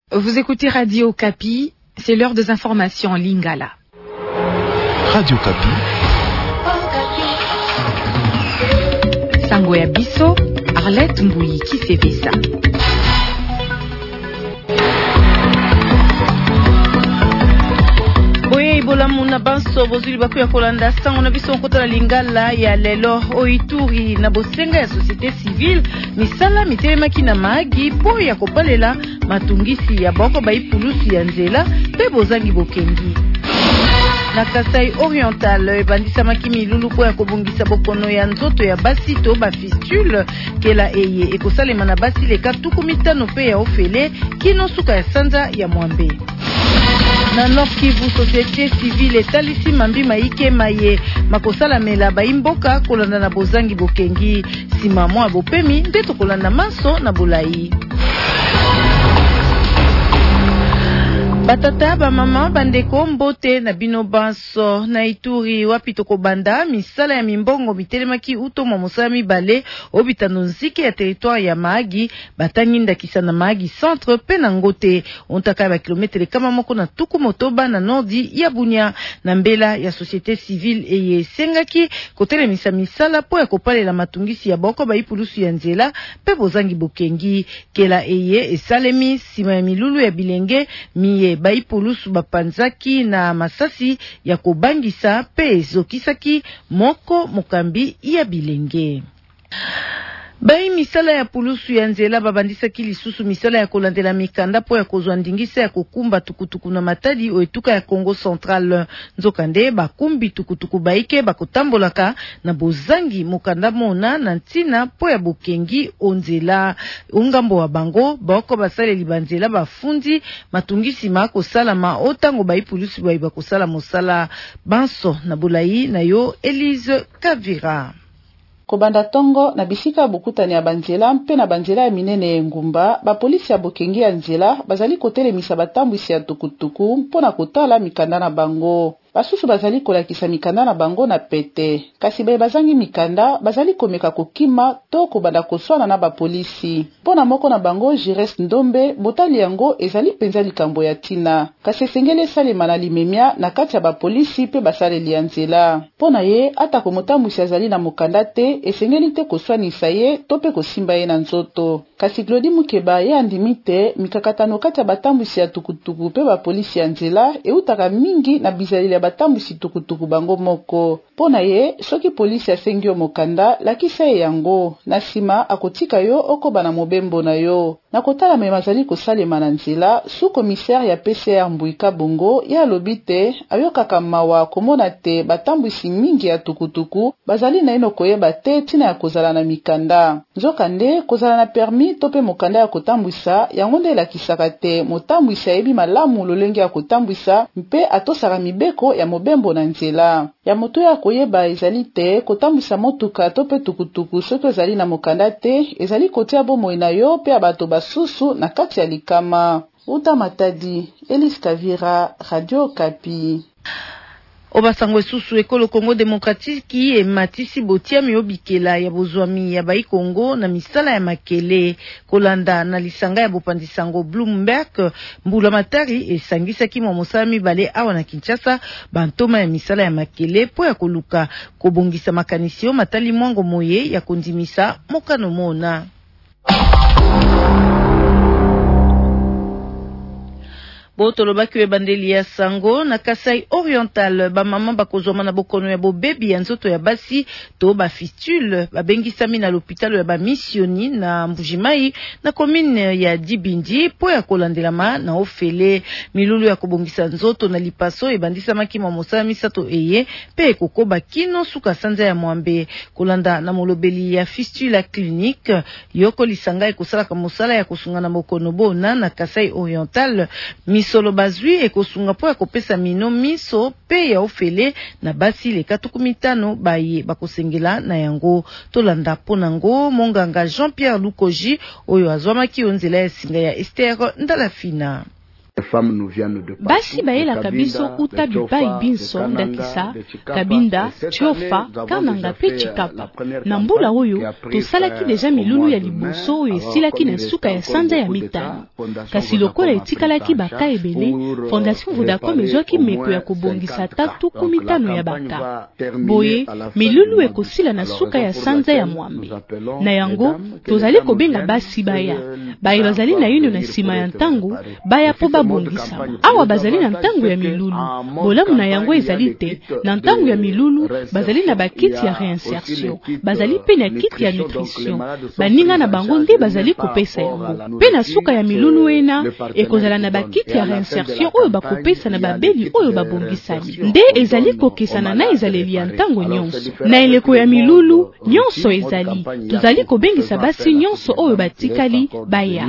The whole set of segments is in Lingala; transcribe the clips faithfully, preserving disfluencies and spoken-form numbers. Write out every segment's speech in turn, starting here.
Vous écoutez Radio Kapi, c'est l'heure des informations en Lingala. Radio Kapi. Sango ya biso, Arlette Mbouyi Kisevesa. Boye ibola muna banso bozuli bakuya kolanda sango na biso nkota na Lingala ya lelo o Ituri na bosenga ya société civile misala mitelemaki na magi po ya kopalela matungisi ya boko baipulusu ya nzela pe bozangi bokengi. Na Kasai Oriental ebandisa makimi lulu po ya kobungisa bokono ya nzoto ya basi to ba fistule kela eye ekosalema na basi leka tuku mitano pe ya ofele kino suka ya sanza ya mwambe. Na Nord Kivu société civile etalisi mambi maike maye makosala mela baimboka kolanda na bozangi bokengi sima mwa bopemi ndeto kolanda maso na bolai. Batata ba mama bandeko mbote na bino banso na Ituri wapi toko banda misala ya mimbongo mitelemaki uto mwa mosala mibale obitano nzike ya territoire ya Mahagi batangi ndakisa na Mahagi centre pe na ngote ontaka ba kilometre kama moko na tuku motoba na nordi ya Bunia na mbela ya société civile eye sengaki kotelemisa misala po ya kopalela matungisi ya boko baipulusu ya nzela pe bozangi bokengi kela eye esalemi sima ya milulu ya bilenge miye baipulusu bapanzaki na masasi ya kobangisa pe ezokisaki moko mokambi ya bilenge. Bai misala ya pulusu ya nzela babandisaki lisusu misala ya kolandela mikanda po ya kozwa ndingisa ya kokumba tukutuku na matadi oetuka ya Congo Central. Nzokande bakumbi tukutuku baike bakotambolaka na bozangi mokanda mona na ntina po ya bokengi onzela ungambo wa bango bako basale libanzela bafundi matungisi mako salama otango bai pulusu bai bakosala mosala banso na bolai na yo Elise Kavira. Kobanda tongo na bisika bokutani ya banzela mpe na banzela ya minene ngumba ba polisi ya bokengi ya nzela bazali kotelemisa batambwisi ya tukutuku mpona kotala mikanda na bango. Basusu bazali kolakisa mikanda na bango na pete. Kasi bae bazangi mikanda bazali komeka kokima to kobanda koswana na ba polisi. Pona moko na bango Jires Ndombe botali yango ezali penza likambo ya tina. Kasi sengele salema na limemia na kati ya ba polisi pe basale lianzela. Pona ye ata komotambusi azali na mokanda te esengeli te koswanisa ye to pe kosimba ye na nzoto. Kasi Glodi Mukeba ye andimite mikakatano kati ya batambusi ya tukutuku pe ba polisi ya nzela eutaka mingi na bizali ya batambusi tukutuku bango moko. Pona ye soki polisi asengi yo mokanda lakisa ye yango na sima akotika yo okoba na mobembo na yo. Na kotala me mazali kosalema na nzela sous commissaire ya P C R Mbuika Bongo ya lobite ayokaka mawa komona te batambusi mingi ya tukutuku bazali na ino koyeba te tina ya kozala na mikanda. Nzokande kozala na permis tope mokanda ya kotambwisa yango nde lakisaka te motambwisa yebi malamu lolenge ya kotambwisa mpe atosaka mibeko ya mobembo na nzela. Ya moto ya koyeba ezali te kotambwisa motuka tope tukutuku soki ezali na mokanda te ezali kotia bomoi na yo pe abato basusu na kati ya likama. Uta Matadi, Elise Kavira, Radio Kapi. Obasango susu ekolo Congo Démocratique e matisi botia miobikela ya bozwami ya bai Congo na misala ya makele kolanda na lisanga ya bopandisango Bloomberg mbula matari esangisaki mwa mosala mibale awa na Kinshasa bantoma ya misala ya makele po ya koluka kobongisa makanisio matali mwango moye ya kondimisa mokano mona. Botolo bakiwe bandeli ya sango na Kasai Oriental ba mama bakozoma na bokono ya bobebi ya nzoto ya basi to ba fistule babengisami na l'hôpital ya ba missioni na Mbujimai na commune ya Dibindi po ya kolandelama na ofele milulu ya kobongisa nzoto na lipaso ebandisa makima mosala misato eye pe kokoba kino suka sanza ya mwambe kolanda na molobeli ya fistule clinique yoko lisanga ekosala ka mosala ya kosunga na bokono bona na Kasai Oriental solo bazwi ekosunga po ya kopesa mino miso pe ya ofele na basi le katukumitano baye bakosengela na yango tolanda ponango monganga Jean-Pierre Lukoji oyo azwamaki onzela ya singa ya Esther Ndalafina. basi baela kabiso uta bipai binso ndakisa Kabinda Tiofa Kananga pe Chikapa na mbula oyo tosalaki deja milulu ya liboso oyo esilaki na suka ya sanza ya mitano kasi lokola etikalaki baka ebele Fondation Vodacom ezwaki meko ya kobongisa tatu kumitano ya baka boye milulu ekosila na suka ya sanza ya mwambe na yango tozali kobenga basi baya baye bazali na yuno na sima ya ntango baya po babongisa awa bazali na ntango ya milulu bolamu na yango ezali te na ntango ya milulu bazali na bakiti ya réinsertion bazali pe na kiti ya nutrition baninga na bango nde bazali kopesa yango pe na suka ya milulu ena ekozala na bakiti ya réinsertion oyo bakopesa na babeli oyo babongisani nde ezali kokesana na ezaleli ya ntango nyonso na eleko ya milulu nyonso ezali tozali kobengisa basi nyonso oyo batikali baya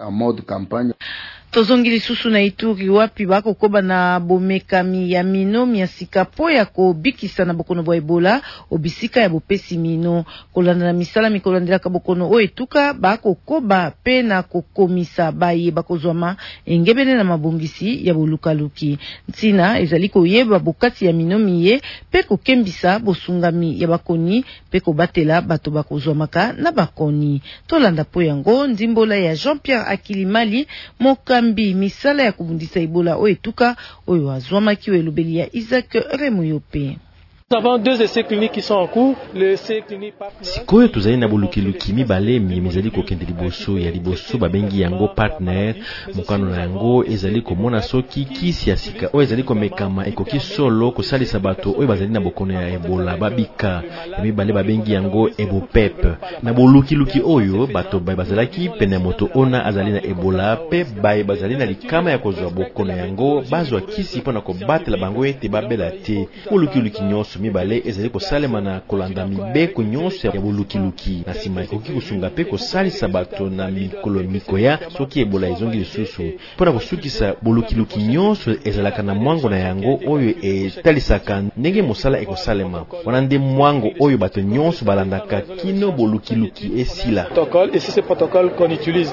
tozongi lisusu na Ituri wapi bakokoba na bomekami ya mino ya sika po ya kobikisa na bokono bwa Ebola obisika ya bopesi mino kolanda na misala mikolandelaka bokono o etuka bakokoba pe na kokomisa baye bakozwama engebene na mabongisi ya bolukaluki ntina ezali koyeba bokati ya mino miye pe kokembisa bosungami ya bakoni pe kobatela bato bakozwamaka na bakoni tolanda po yango ndimbola ya Jean-Pierre Akilimali moka mbi misala ya kubundisa Ebola o etuka oyo azwamaki welubeli ya Isaac Remuyope. Nous avons deux essais cliniques qui sont en cours. Le essai clinique sikoyo tozali na bolukiluki mibale mizali kokende liboso ya liboso babengi yango partner mukano na yango ezali komona soki kisi ya sika oyo ezali komekama ekoki solo kosalisa bato oyo bazali na bokono ya Ebola babika mibale babengi yango Ebopep na bolukiluki oyo bato bazalaki pene moto ona azali na Ebola pe baye bazali na likama ya kozwa bokono yango bazwa kisi pona kobatela bango ete babela te bolukiluki nyonso mibale ezali kosalema na kolanda mibeko nyonso ya bolukiluki na sima ekoki kosunga pe kosalisa bato na mikolo mikoya soki Ebola ezongi lisusu mpona kosukisa bolukiluki nyonso ezalaka na mwango na yango oyo etalisaka ndenge mosala ekosalema wana nde mwango oyo bato nyonso balandaka kino bolukiluki esila et c'est ce protocole qu'on utilise.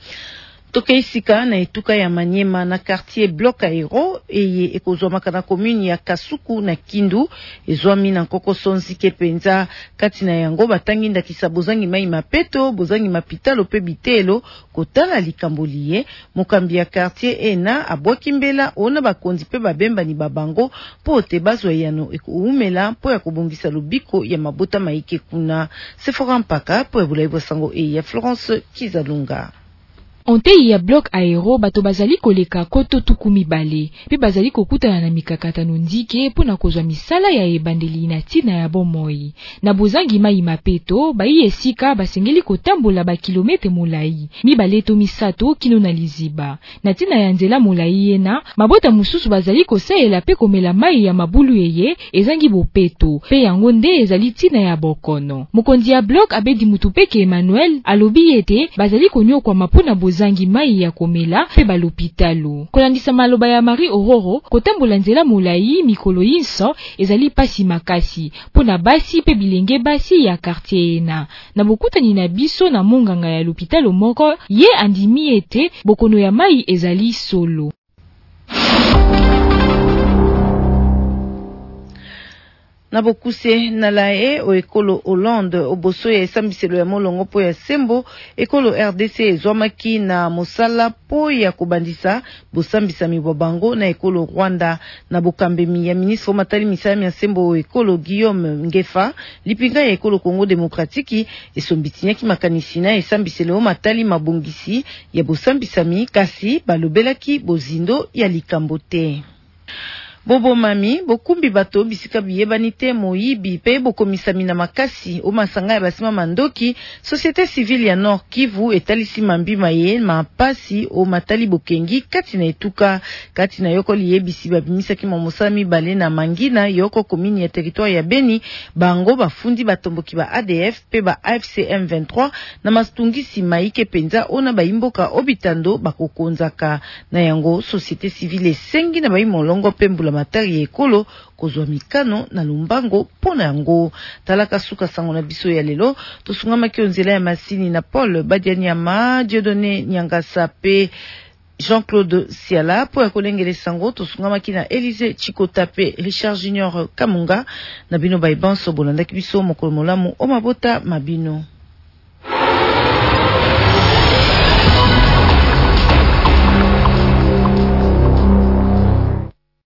Toke isika na etuka ya Manyema na quartier Bloc Aero eye ekozwamaka na commune ya Kasuku na Kindu ezwami na nkoko sonzike penza kati na yango batangi ndakisa bozangi mai mapeto bozangi mapitalo pe bitelo kotala likamboliye mokambi ya quartier ena abwaki mbela ona bakonzi pe babemba ni babango po te bazwa yano ekuumela po ya kobongisa lubiko ya mabota maike kuna Sephora Mpaka po ebulaibo sango e ya Florence Kizalunga. Ontei ya Bloc Aero bato bazali koleka koto tukumi bale pe bazali kokutana na mikakatano ndike pona kozwa misala ya ebandeli na tina ya bomoi na bozangi mai mapeto bayi esika basengeli kotambola ba kilometre molai mibale to misato kino na liziba na tina ya nzela molai yena mabota mususu bazali kosaela pe komela mai ya mabulu yeye ezangi bopeto pe yango nde ezali tina ya bokono mokonzi ya Bloc abedi mutupeke Emmanuel alobi ete bazali konyokwa mapona zangi mai ya komela pe balopitalo kolandisa maloba ya Marie Aurore kotambola nzela molai mikolo yinso ezali pasi makasi pona basi pe bilenge basi ya quartier ena na bokutani na biso na monganga ya lopitalo moko ye andimi ete bokono ya mai ezali solo. Na bokuse na lae o ekolo Hollande oboso ya esambiselo ya molongo po ya sembo ekolo R D C ezwamaki na mosala po ya kobandisa bosambisa mibobango na ekolo Rwanda na bokambemi ya ministre matali misami ya sembo o ekolo Guillaume Ngefa lipinga ya ekolo Congo Demokratiki esombitinyaki makanisi na esambiselo matali mabongisi ya bosambisami kasi balobelaki bozindo ya likambote. Bobo mami, bokumbi bato bisika biyebani te moyibi pe bokomisami na makasi o masanga ya basima mandoki société civile ya Nord Kivu etalisi mambima ye mapasi o matali bokengi kati na etuka kati na yoko liyebisi babimisaki momosami bale na Mangina yoko komini ya territoire ya Beni bango bafundi batomboki ba A D F pe ba A F C M vingt-trois na mastungisi maike penza ona baimboka obitando bakokonzaka na yango société civile sengi na baimolongo pembula matari ekolo kozwa mikano na lumbango pona yango talaka suka sango na biso ya lelo tosungama ki onzela ya masini na Paul Badianyama Dieudonné Nyangasa pe Jean-Claude Siala po ya kolengele sango tosungamaki na Élysée Chikotape Richard Junior Kamunga na bino baibanso bolandaki biso mokolo molamu o mabota mabino.